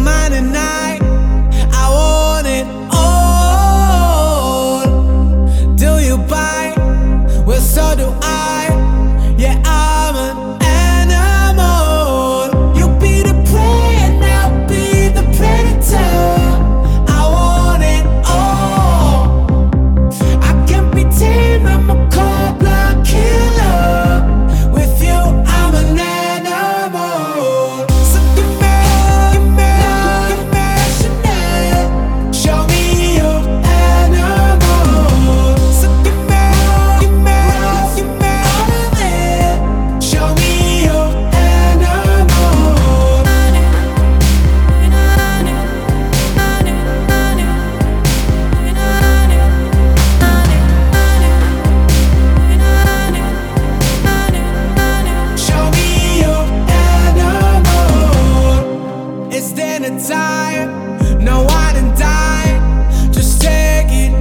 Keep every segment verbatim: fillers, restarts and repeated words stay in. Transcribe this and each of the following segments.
mine tonight. I want it all. Do you bite? Well, so do I. Yeah, I'm an animal. You be the prey and I'll be the predator. I want it all. I can't be tamed, I'm a cold-blood killer. With you, I'm an animal. So give me, give me, give me Chanel. Show me your animal. So give me, give me, give me all of it. Show me your animal. Show me your animal. It's dinner time. No wine and dine. Just take it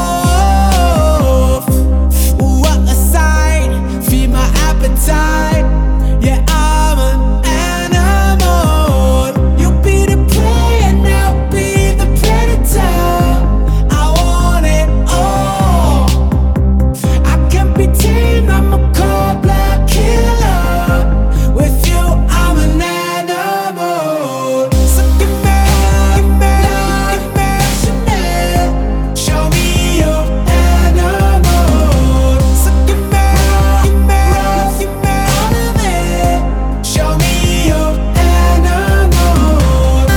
off. What a sight. Feed my appetite. Yeah, I'm an animal. You be the prey and I'll be the predator. I want it all. I can't be tamed, I'm a cold-blood killer. With you, I'm an animal. So give me, give me, give me Chanel. Show me your animal. So give me, give me, give me all of it. Show me your animal.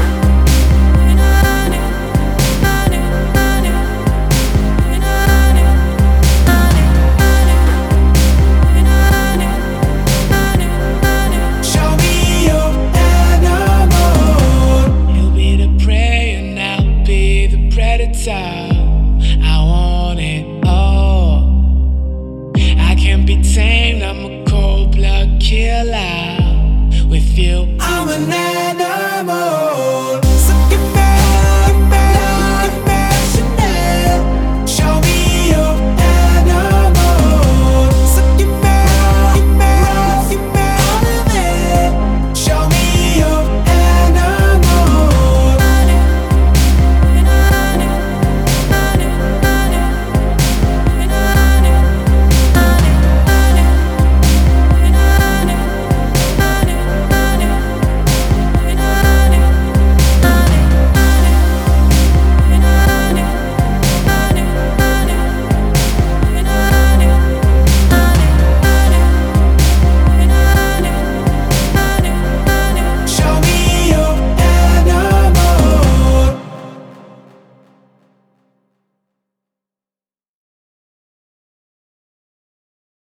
Show me your animal. You'll be the prey and I'll be the predator.